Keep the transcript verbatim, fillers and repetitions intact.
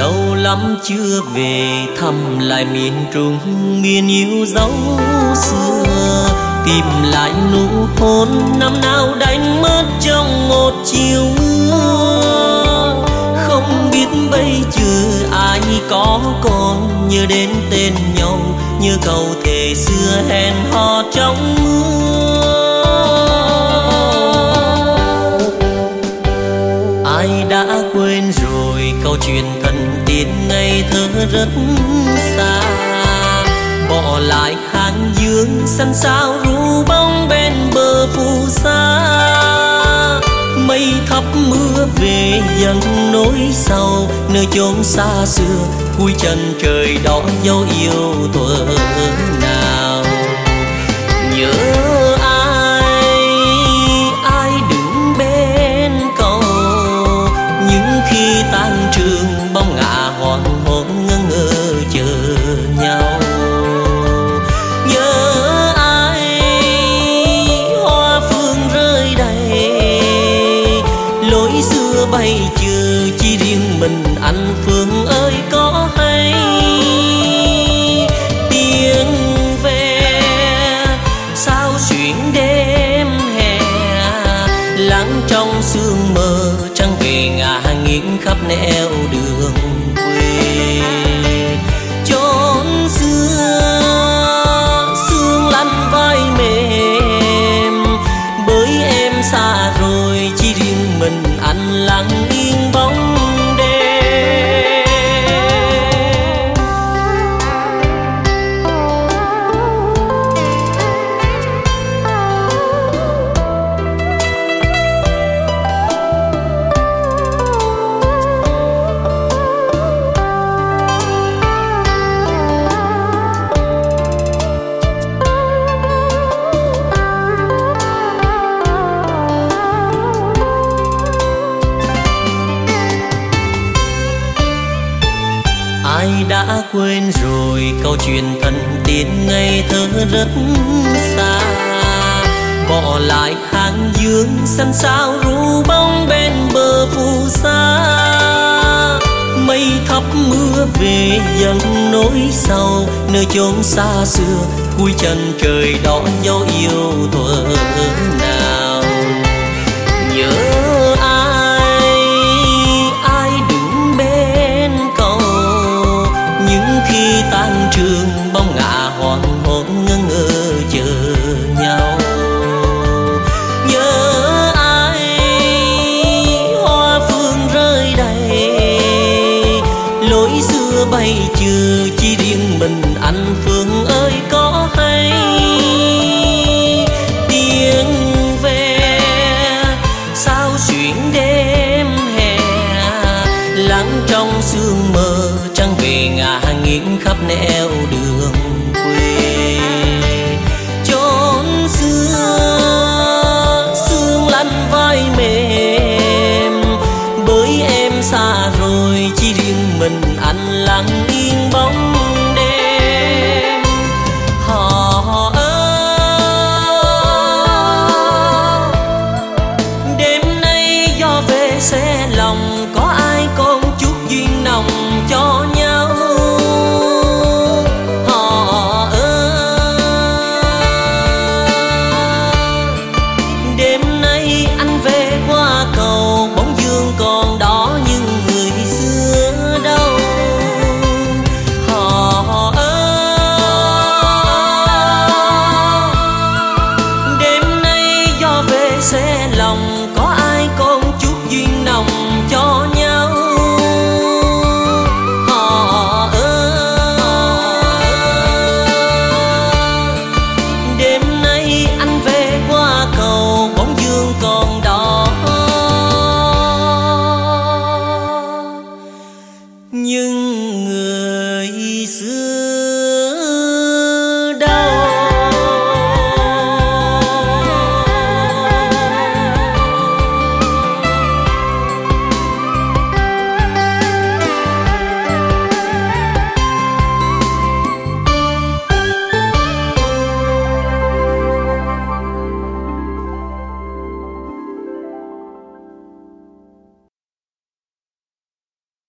Lâu lắm chưa về thăm lại miền Trung, miền yêu dấu xưa. Tìm lại nụ hôn năm nào đánh mất trong một chiều mưa. Không biết bây giờ ai có còn nhớ đến tên nhau, như câu thề xưa hẹn hò trong mưa. Ai đã quên rồi câu chuyện thân thiết ngây thơ rất xa, bỏ lại hàng dương sân sao ru bóng bên bờ phù sa. Mây thấp mưa về dần nỗi sầu, nơi chốn xa xưa cuối chân trời đó dấu yêu thuở nào. Nhớ ai ai đứng bên cầu, những khi tan trường bóng ngả hoàng hôn ngơ ngơ chờ nhau. Nhớ ai hoa phương rơi đầy, lối xưa bay chờ chỉ riêng mình anh Phương ơi có hay. Tiếng ve sao xuyến đêm hè, lắng trong sương mờ trăng về ngả nghiêng khắp nẻo đường quê. Chốn xưa sương lăn vai mềm, bởi em xa rồi chỉ riêng mình anh lặng yên bóng đêm. Ai đã quên rồi câu chuyện thân thiết ngây thơ rất xa, bỏ lại hàng dương sân sao ru bóng bên bờ phù sa. Mây thấp mưa về dần nỗi sầu, nơi chốn xa xưa cuối chân trời đó dấu yêu thuở nào. Nhớ ai ai đứng bên cầu, những khi tan trường bóng ngả hoàng hôn ngơ ngơ chờ nhau. Nhớ ai hoa phương rơi đầy, lối xưa bay chờ chỉ riêng mình anh Phương ơi có hay. Tiếng ve sao xuyến đêm hè, lắng trong sương mờ trăng về ngả nghiêng khắp nẻo đường quê.